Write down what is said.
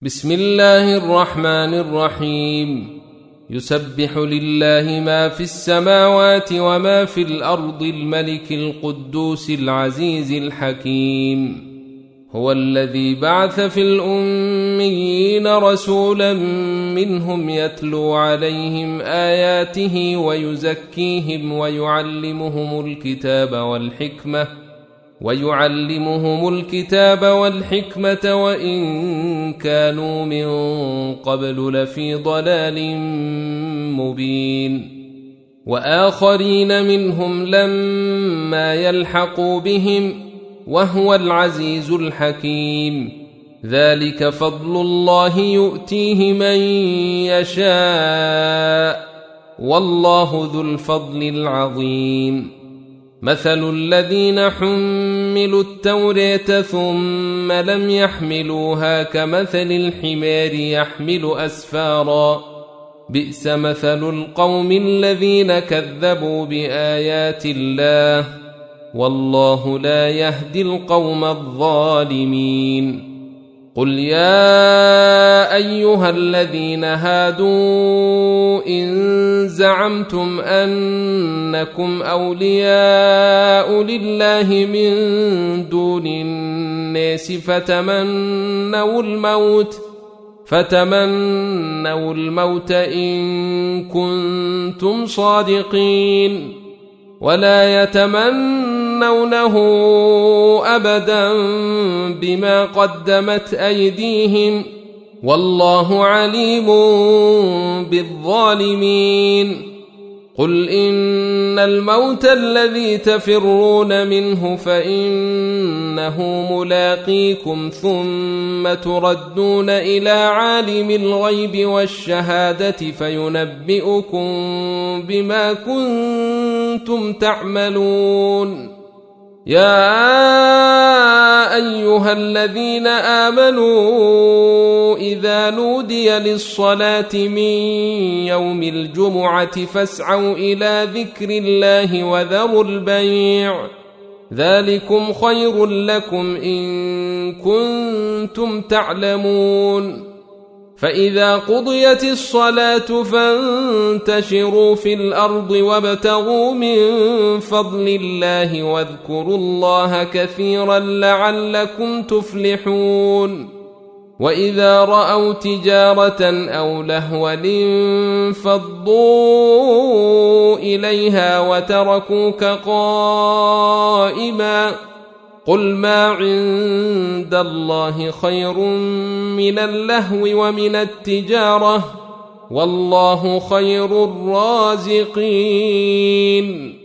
بسم الله الرحمن الرحيم. يسبح لله ما في السماوات وما في الأرض الملك القدوس العزيز الحكيم. هو الذي بعث في الأميين رسولا منهم يتلو عليهم آياته ويزكيهم ويعلمهم الكتاب والحكمة وإن كانوا من قبل لفي ضلال مبين. وآخرين منهم لما يلحقوا بهم وهو العزيز الحكيم. ذلك فضل الله يؤتيه من يشاء والله ذو الفضل العظيم. مثل الذين حملوا التوراة ثم لم يحملوها كمثل الحمار يحمل أسفارا بئس مثل القوم الذين كذبوا بآيات الله والله لا يهدي القوم الظالمين. قل يا أيها الذين هادوا إن زعمتم أنكم أولياء لله من دون الناس فتمنوا الموت إن كنتم صادقين ولا يتمنونه أبدا بما قدمت أيديهم والله عليم بالظالمين. قل إن الموت الذي تفرون منه فإنه ملاقيكم ثم تردون إلى عالم الغيب والشهادة فينبئكم بما كنتم تعملون. يا أيها الذين آمنوا إذا نودي للصلاة من يوم الجمعة فاسعوا إلى ذكر الله وذروا البيع ذلكم خير لكم إن كنتم تعلمون. فإذا قضيت الصلاة فانتشروا في الأرض وابتغوا من فضل الله واذكروا الله كثيرا لعلكم تفلحون. وإذا رأوا تجارة أو لهوا انفضوا إليها وتركوك قائما قل ما عند الله خير من اللهو ومن التجارة والله خير الرازقين.